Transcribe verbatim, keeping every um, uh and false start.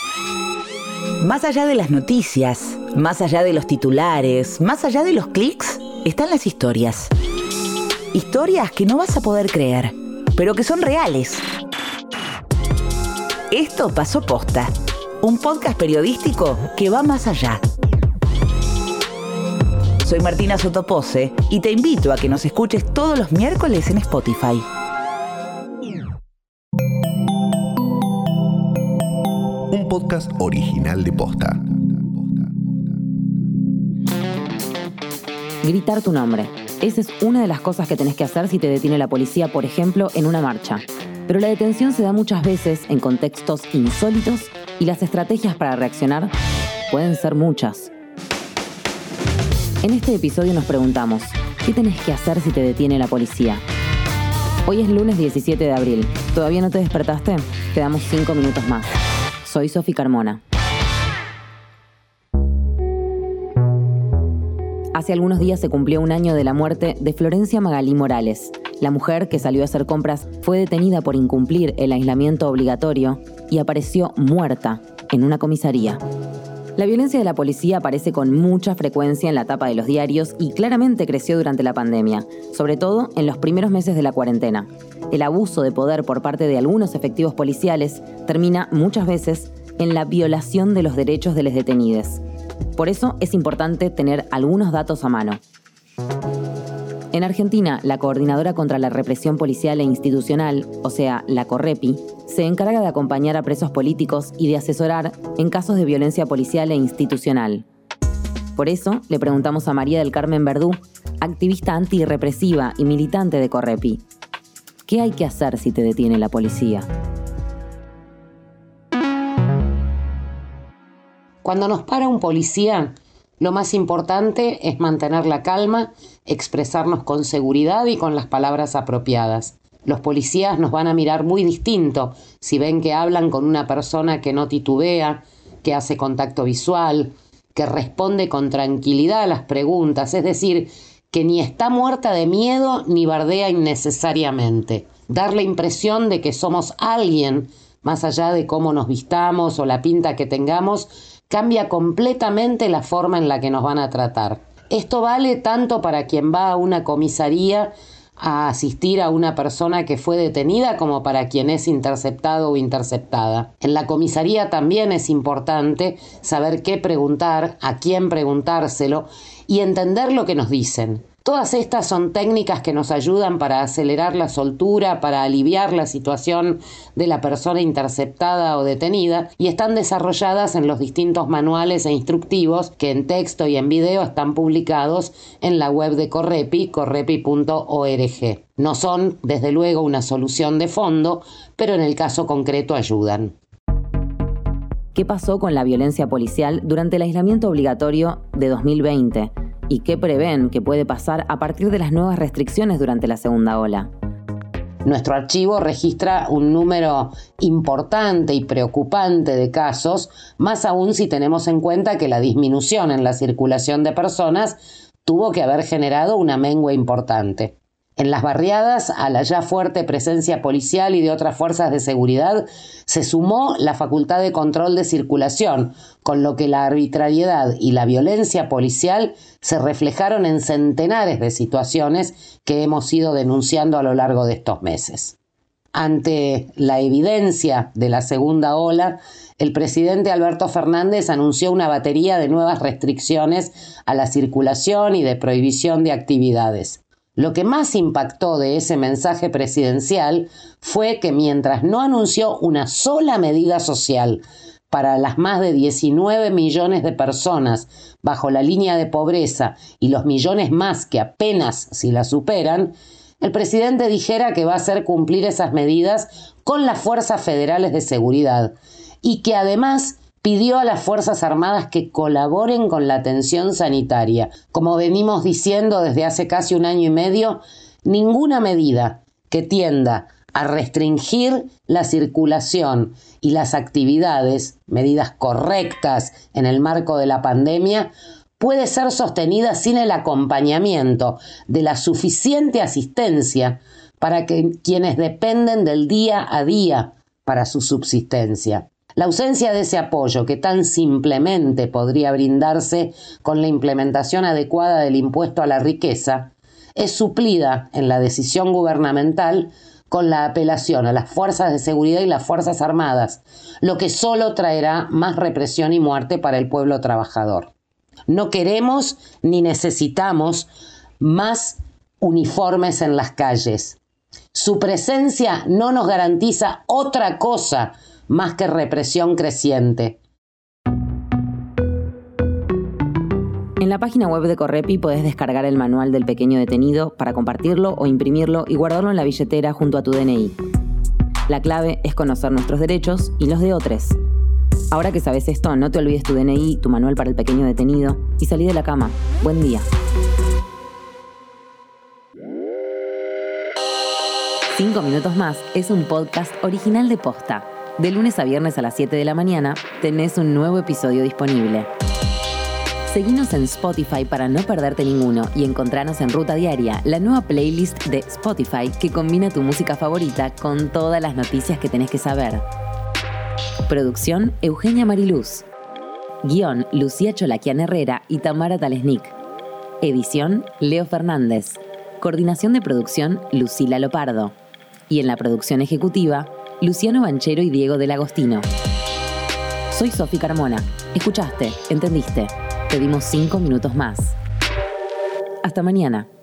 Más allá de las noticias, más allá de los titulares, más allá de los clics, están las historias. Historias que no vas a poder creer, pero que son reales. Esto pasó posta, un podcast periodístico que va más allá. Soy Martina Sotopose y te invito a que nos escuches todos los miércoles en Spotify. Un podcast original de Posta. Gritar tu nombre. Esa es una de las cosas que tenés que hacer si te detiene la policía, por ejemplo, en una marcha. Pero la detención se da muchas veces en contextos insólitos y las estrategias para reaccionar pueden ser muchas. En este episodio nos preguntamos, ¿qué tenés que hacer si te detiene la policía? Hoy es lunes diecisiete de abril. ¿Todavía no te despertaste? Te damos cinco minutos más. Soy Sofi Carmona. Hace algunos días se cumplió un año de la muerte de Florencia Magalí Morales. La mujer que salió a hacer compras fue detenida por incumplir el aislamiento obligatorio y apareció muerta en una comisaría. La violencia de la policía aparece con mucha frecuencia en la tapa de los diarios y claramente creció durante la pandemia, sobre todo en los primeros meses de la cuarentena. El abuso de poder por parte de algunos efectivos policiales termina muchas veces en la violación de los derechos de los detenidos. Por eso es importante tener algunos datos a mano. En Argentina, la Coordinadora contra la Represión Policial e Institucional, o sea, la CORREPI, se encarga de acompañar a presos políticos y de asesorar en casos de violencia policial e institucional. Por eso, le preguntamos a María del Carmen Verdú, activista antirrepresiva y militante de CORREPI, ¿qué hay que hacer si te detiene la policía? Cuando nos para un policía, lo más importante es mantener la calma, expresarnos con seguridad y con las palabras apropiadas. Los policías nos van a mirar muy distinto si ven que hablan con una persona que no titubea, que hace contacto visual, que responde con tranquilidad a las preguntas, es decir, que ni está muerta de miedo ni bardea innecesariamente. Dar la impresión de que somos alguien, más allá de cómo nos vistamos o la pinta que tengamos, cambia completamente la forma en la que nos van a tratar. Esto vale tanto para quien va a una comisaría a asistir a una persona que fue detenida como para quien es interceptado o interceptada. En la comisaría también es importante saber qué preguntar, a quién preguntárselo y entender lo que nos dicen. Todas estas son técnicas que nos ayudan para acelerar la soltura, para aliviar la situación de la persona interceptada o detenida y están desarrolladas en los distintos manuales e instructivos que en texto y en video están publicados en la web de CORREPI, correpi punto org. No son, desde luego, una solución de fondo, pero en el caso concreto ayudan. ¿Qué pasó con la violencia policial durante el aislamiento obligatorio de dos mil veinte? ¿Y qué prevén que puede pasar a partir de las nuevas restricciones durante la segunda ola? Nuestro archivo registra un número importante y preocupante de casos, más aún si tenemos en cuenta que la disminución en la circulación de personas tuvo que haber generado una mengua importante. En las barriadas, a la ya fuerte presencia policial y de otras fuerzas de seguridad, se sumó la facultad de control de circulación, con lo que la arbitrariedad y la violencia policial se reflejaron en centenares de situaciones que hemos ido denunciando a lo largo de estos meses. Ante la evidencia de la segunda ola, el presidente Alberto Fernández anunció una batería de nuevas restricciones a la circulación y de prohibición de actividades. Lo que más impactó de ese mensaje presidencial fue que mientras no anunció una sola medida social para las más de diecinueve millones de personas bajo la línea de pobreza y los millones más que apenas si la superan, el presidente dijera que va a hacer cumplir esas medidas con las fuerzas federales de seguridad y que además pidió a las Fuerzas Armadas que colaboren con la atención sanitaria. Como venimos diciendo desde hace casi un año y medio, ninguna medida que tienda a restringir la circulación y las actividades, medidas correctas en el marco de la pandemia, puede ser sostenida sin el acompañamiento de la suficiente asistencia para que quienes dependen del día a día para su subsistencia. La ausencia de ese apoyo que tan simplemente podría brindarse con la implementación adecuada del impuesto a la riqueza es suplida en la decisión gubernamental con la apelación a las fuerzas de seguridad y las fuerzas armadas, lo que solo traerá más represión y muerte para el pueblo trabajador. No queremos ni necesitamos más uniformes en las calles. Su presencia no nos garantiza otra cosa más que represión creciente. En la página web de Correpi podés descargar el manual del pequeño detenido para compartirlo o imprimirlo y guardarlo en la billetera junto a tu D N I. La clave es conocer nuestros derechos y los de otros. Ahora que sabes esto, no te olvides tu D N I, tu manual para el pequeño detenido y salí de la cama. Buen día. Cinco minutos más es un podcast original de Posta. De lunes a viernes a las siete de la mañana tenés un nuevo episodio disponible. Seguinos en Spotify para no perderte ninguno y encontranos en Ruta Diaria, la nueva playlist de Spotify que combina tu música favorita con todas las noticias que tenés que saber. Producción Eugenia Mariluz. Guión Lucía Cholaquian Herrera y Tamara Talesnik. Edición Leo Fernández. Coordinación de producción Lucila Lopardo. Y en la producción ejecutiva, Luciano Banchero y Diego del Agostino. Soy Sofi Carmona. Escuchaste, entendiste. Te dimos cinco minutos más. Hasta mañana.